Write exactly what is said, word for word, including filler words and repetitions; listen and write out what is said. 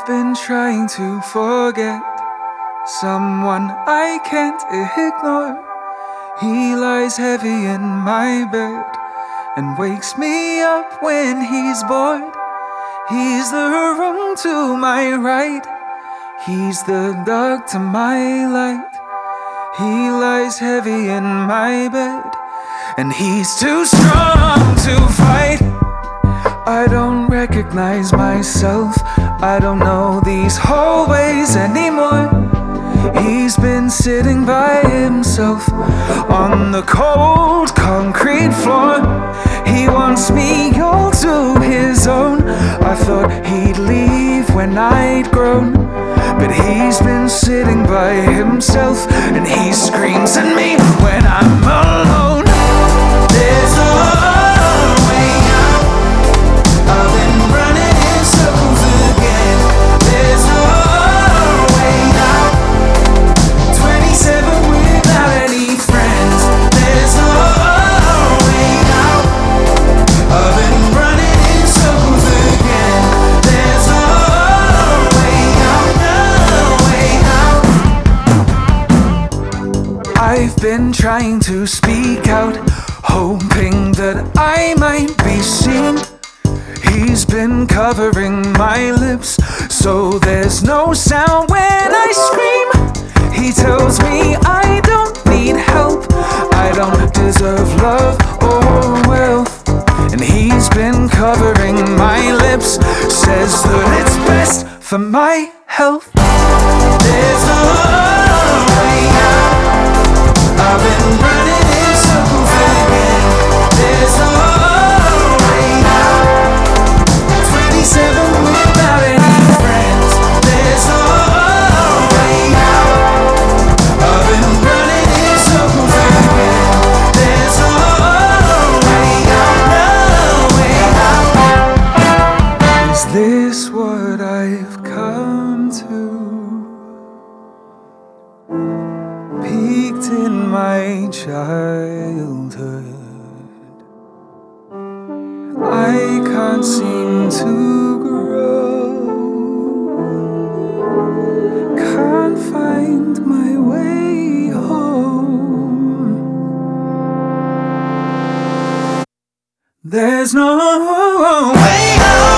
I've been trying to forget someone I can't ignore. He lies heavy in my bed and wakes me up when he's bored. He's the room to my right, he's the dark to my light. He lies heavy in my bed and he's too strong to fight. I don't recognize myself, I don't know these hallways anymore. He's been sitting by himself on the cold concrete floor. He wants me all to his own. I thought he'd leave when I'd grown, but he's been sitting by himself and he screams at me when I'm alone. There's no way out, I've been running in circles again. There's no way out, twenty-seven without any friends. There's no way out, I've been running in circles again. There's no way out, no way out. I've been trying to speak out, hoping that I might be seen. He's been covering my lips so there's no sound when I scream. He tells me I don't need help, I don't deserve love or wealth. And he's been covering my lips, says that it's best for my health. There's no way out, I've been running in circles again. There's no way out, twenty-seven without any friends. There's no way out, I've been running in circles again. There's no way out, no way out. Is this what I've come to? Peaked in my childhood, I can't seem to grow, can't find my way home. There's no way out.